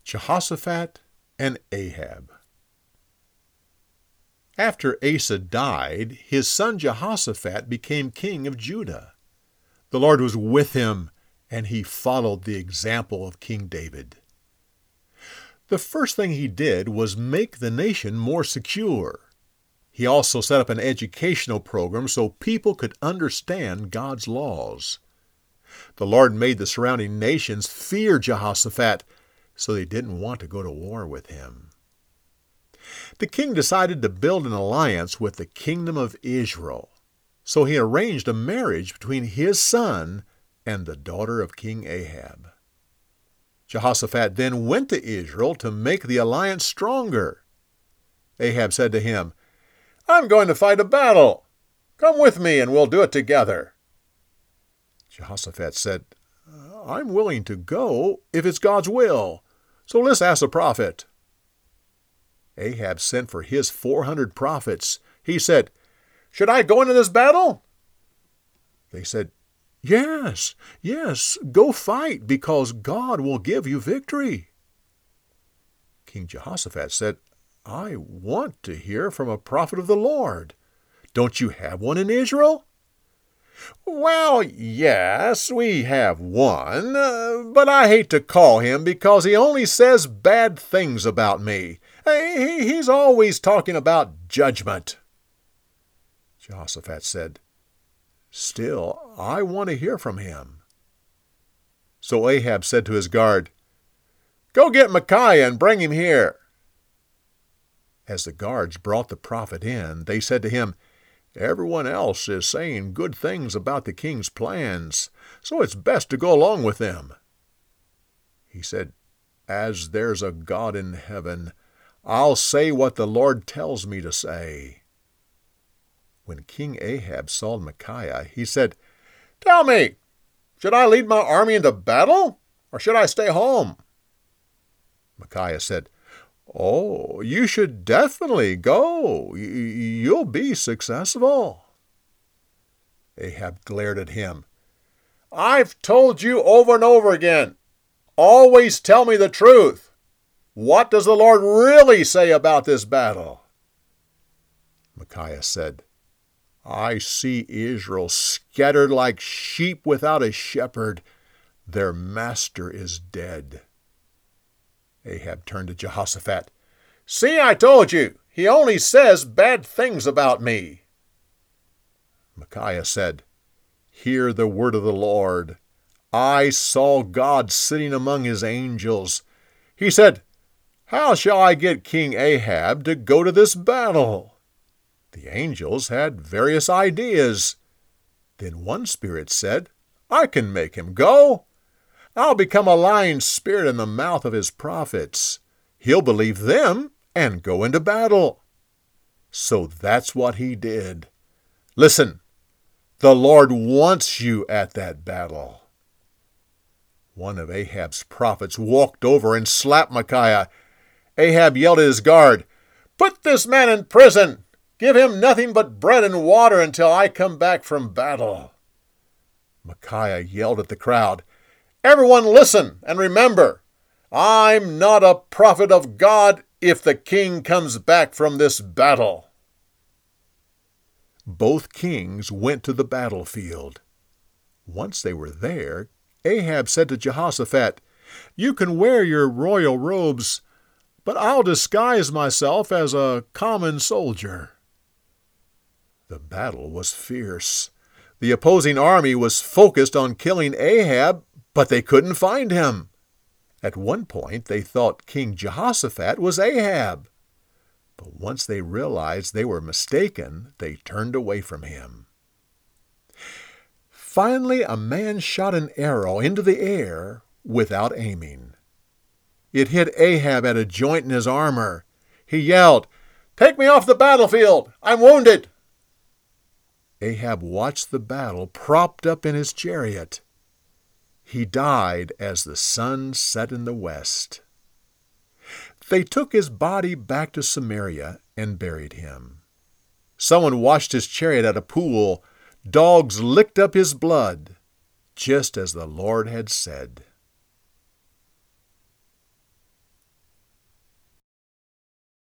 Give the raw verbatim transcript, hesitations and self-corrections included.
Jehoshaphat and Ahab. After Asa died, his son Jehoshaphat became king of Judah. The Lord was with him, and he followed the example of King David. The first thing he did was make the nation more secure. He also set up an educational program so people could understand God's laws. The Lord made the surrounding nations fear Jehoshaphat, so they didn't want to go to war with him. The king decided to build an alliance with the kingdom of Israel, so he arranged a marriage between his son and the daughter of King Ahab. Jehoshaphat then went to Israel to make the alliance stronger. Ahab said to him, "I'm going to fight a battle. Come with me and we'll do it together." Jehoshaphat said, "I'm willing to go if it's God's will, so let's ask the prophet." Ahab sent for his four hundred prophets. He said, "Should I go into this battle?" They said, "Yes, yes, go fight, because God will give you victory." King Jehoshaphat said, "I want to hear from a prophet of the Lord. Don't you have one in Israel?" "Well, yes, we have one, uh, but I hate to call him because he only says bad things about me. He, he's always talking about judgment." Jehoshaphat said, "Still, I want to hear from him." So Ahab said to his guard, "Go get Micaiah and bring him here." As the guards brought the prophet in, they said to him, "Everyone else is saying good things about the king's plans, so it's best to go along with them." He said, "As there's a God in heaven, I'll say what the Lord tells me to say." When King Ahab saw Micaiah, he said, "Tell me, should I lead my army into battle, or should I stay home?" Micaiah said, "Oh, you should definitely go. You'll be successful." Ahab glared at him. "I've told you over and over again, always tell me the truth. What does the Lord really say about this battle?" Micaiah said, "I see Israel scattered like sheep without a shepherd. Their master is dead." Ahab turned to Jehoshaphat. "See, I told you, he only says bad things about me." Micaiah said, "Hear the word of the Lord. I saw God sitting among his angels. He said, 'How shall I get King Ahab to go to this battle?' The angels had various ideas. Then one spirit said, 'I can make him go. I'll become a lying spirit in the mouth of his prophets. He'll believe them and go into battle.' So that's what he did. Listen, the Lord wants you at that battle." One of Ahab's prophets walked over and slapped Micaiah. Ahab yelled at his guard, "Put this man in prison! Give him nothing but bread and water until I come back from battle." Micaiah yelled at the crowd, "Everyone listen and remember, I'm not a prophet of God if the king comes back from this battle." Both kings went to the battlefield. Once they were there, Ahab said to Jehoshaphat, "You can wear your royal robes, but I'll disguise myself as a common soldier." The battle was fierce. The opposing army was focused on killing Ahab, but they couldn't find him. At one point, they thought King Jehoshaphat was Ahab. But once they realized they were mistaken, they turned away from him. Finally, a man shot an arrow into the air without aiming. It hit Ahab at a joint in his armor. He yelled, "Take me off the battlefield! I'm wounded!" Ahab watched the battle propped up in his chariot. He died as the sun set in the west. They took his body back to Samaria and buried him. Someone washed his chariot at a pool. Dogs licked up his blood, just as the Lord had said.